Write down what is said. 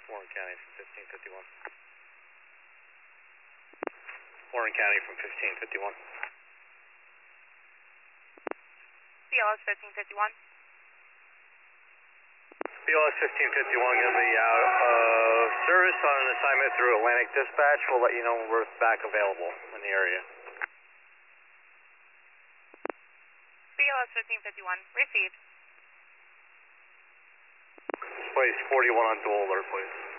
Warren County from 1551. Warren County from 1551. BLS 1551. BLS 1551 going to be out of service on an assignment through Atlantic Dispatch. We'll let you know when we're back available in the area. BLS 1551, received. Displays 41 on dual alert, please.